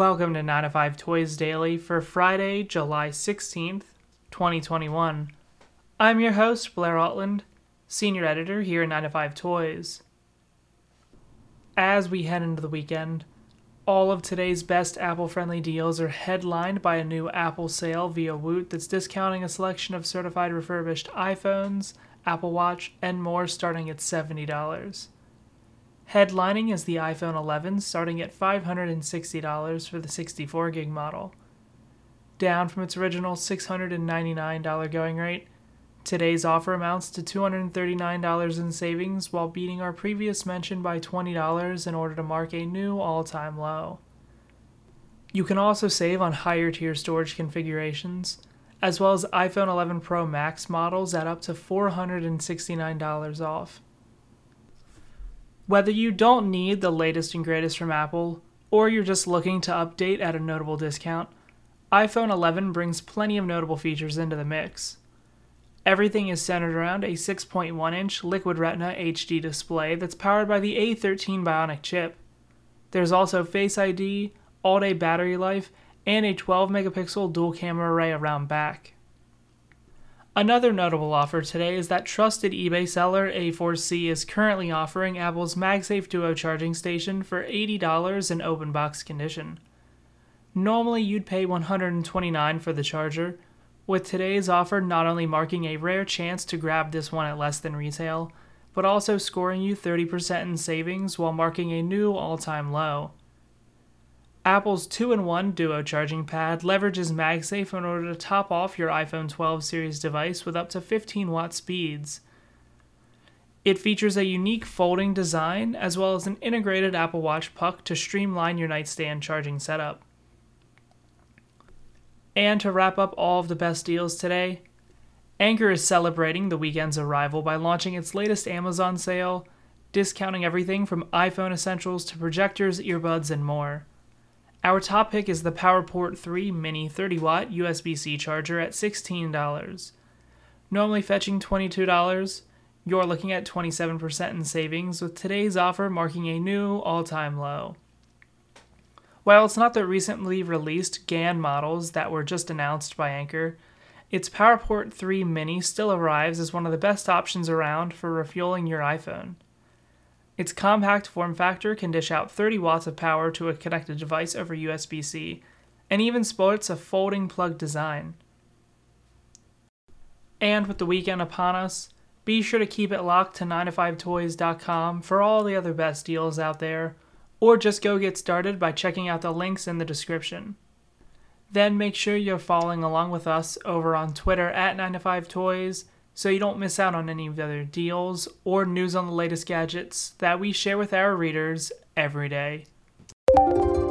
Welcome to 9 to 5 Toys Daily for Friday, July 16th, 2021. I'm your host, Blair Altland, Senior Editor here at 9 to 5 Toys. As we head into the weekend, all of today's best Apple-friendly deals are headlined by a new Apple sale via Woot that's discounting a selection of certified refurbished iPhones, Apple Watch, and more starting at $70. Headlining is the iPhone 11 starting at $560 for the 64GB model. Down from its original $699 going rate, today's offer amounts to $239 in savings while beating our previous mention by $20 in order to mark a new all-time low. You can also save on higher tier storage configurations, as well as iPhone 11 Pro Max models at up to $469 off. Whether you don't need the latest and greatest from Apple, or you're just looking to update at a notable discount, iPhone 11 brings plenty of notable features into the mix. Everything is centered around a 6.1-inch Liquid Retina HD display that's powered by the A13 Bionic chip. There's also Face ID, all-day battery life, and a 12-megapixel dual-camera array around back. Another notable offer today is that trusted eBay seller A4C is currently offering Apple's MagSafe Duo charging station for $80 in open box condition. Normally you'd pay $129 for the charger, with today's offer not only marking a rare chance to grab this one at less than retail, but also scoring you 30% in savings while marking a new all-time low. Apple's 2-in-1 Duo charging pad leverages MagSafe in order to top off your iPhone 12 series device with up to 15-watt speeds. It features a unique folding design as well as an integrated Apple Watch puck to streamline your nightstand charging setup. And to wrap up all of the best deals today, Anker is celebrating the weekend's arrival by launching its latest Amazon sale, discounting everything from iPhone essentials to projectors, earbuds, and more. Our top pick is the PowerPort 3 Mini 30-watt USB-C charger at $16. Normally fetching $22, you're looking at 27% in savings, with today's offer marking a new all-time low. While it's not the recently released GAN models that were just announced by Anker, its PowerPort 3 Mini still arrives as one of the best options around for refueling your iPhone. Its compact form factor can dish out 30 watts of power to a connected device over USB-C, and even sports a folding plug design. And with the weekend upon us, be sure to keep it locked to 9to5toys.com for all the other best deals out there, or just go get started by checking out the links in the description. Then make sure you're following along with us over on Twitter at 9to5toys, so you don't miss out on any of the other deals or news on the latest gadgets that we share with our readers every day.